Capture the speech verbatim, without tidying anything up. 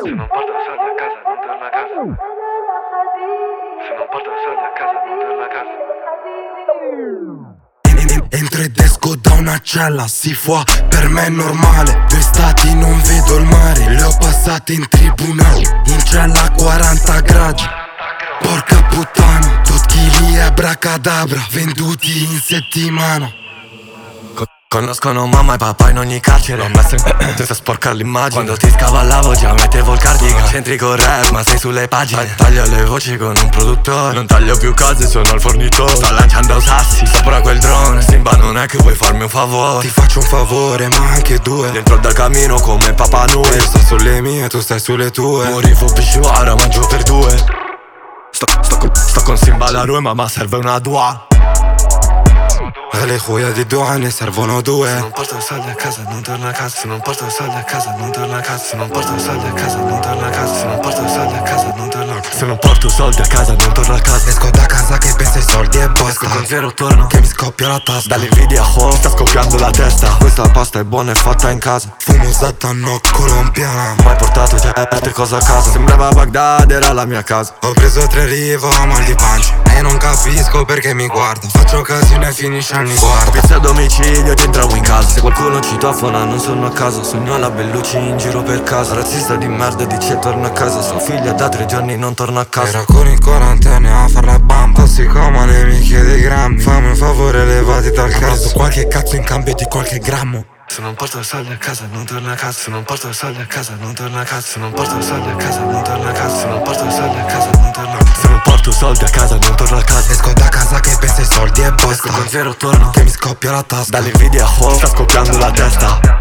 Se non porto soldi a casa non torno a casa. Se non porto soldi a casa non torno a casa. Entro ed esco da una cella, si fa, per me è normale. Due stati non vedo il mare, le ho passate in tribunale. In cella a quaranta gradi, porca puttana. Tot chili e abracadabra, venduti in settimana. Conoscono mamma e papà in ogni carcere. L'ho messo in senza sporcare l'immagine. Quando ti scavallavo già mettevo il cardigan. C'entri con rap ma sei sulle pagine. Taglio le voci con un produttore. Non taglio più cose, sono il fornitore. Sto lanciando sassi sopra quel drone. Simba non è che vuoi farmi un favore. Ti faccio un favore ma anche due. Dentro da cammino come Papa Nui. Io sto sulle mie, tu stai sulle tue. Morivo pisciuara, mangio per due. Sto, sto, con, sto con Simba la Roma ma serve una dua. E le cuoia di due ne servono due. Se non porto soldi a casa non torno a casa. Se non porto soldi a casa non torno a casa. Se non porto soldi a casa non torno a casa. Se non porto soldi a casa non torno a casa. Se non porto soldi a casa non torno a casa. Esco da casa che pensa ai soldi e basta. Esco con zero torno che mi scoppia la testa. Dall'invidia ho, sta scoppiando la testa. Questa pasta è buona e fatta in casa. Fumo usata no colombiana. Mai portato certe cose a casa. Sembrava Baghdad, era la mia casa. Ho preso tre rivo, mal di pancia. E non capisco perché mi guarda. Faccio casino e finisce anni guarda. Pizza a domicilio ti entravo in casa. Se qualcuno citofona non sono a casa. Sogno la Bellucci in giro per casa. Razzista di merda dice torna a casa. Sua figlia da tre giorni non torna a casa. Era con i quarantenne a far la bamba. Tossicomane mi chiede i grammi. Fammi un favore levati dal cazzo. Qualche cazzo in cambio di qualche grammo. Se non porto soldi a casa non torno a casa. Se non porto soldi a casa non torno a casa. Se non porto soldi a casa non torno a casa. Se non porto soldi a casa non torno a casa. Se non porto soldi a casa non torno a casa. Esco da casa che pensa ai soldi e basta. Esco con zero torno che mi scoppia la tasca. Dall'invidia ho, sta scoppiando la testa.